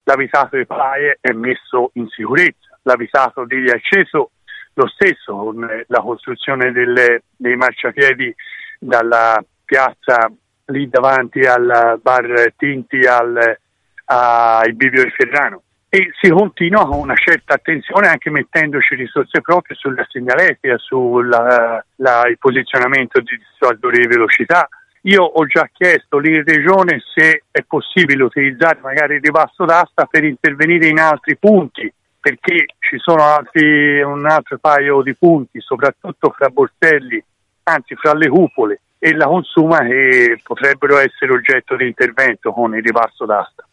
l'abitato di Palaie è messo in sicurezza, l'abitato di Via Acceso lo stesso, con la costruzione dei marciapiedi dalla piazza lì davanti al bar Tinti al Bivio di Ferrano. E si continua con una certa attenzione, anche mettendoci risorse proprie sulla segnaletica, il posizionamento di disuasori di velocità. Io ho già chiesto lì in regione se è possibile utilizzare magari il ribasso d'asta per intervenire in altri punti, perché ci sono un altro paio di punti, soprattutto fra Borselli, anzi fra le cupole e la Consuma, che potrebbero essere oggetto di intervento con il ribasso d'asta.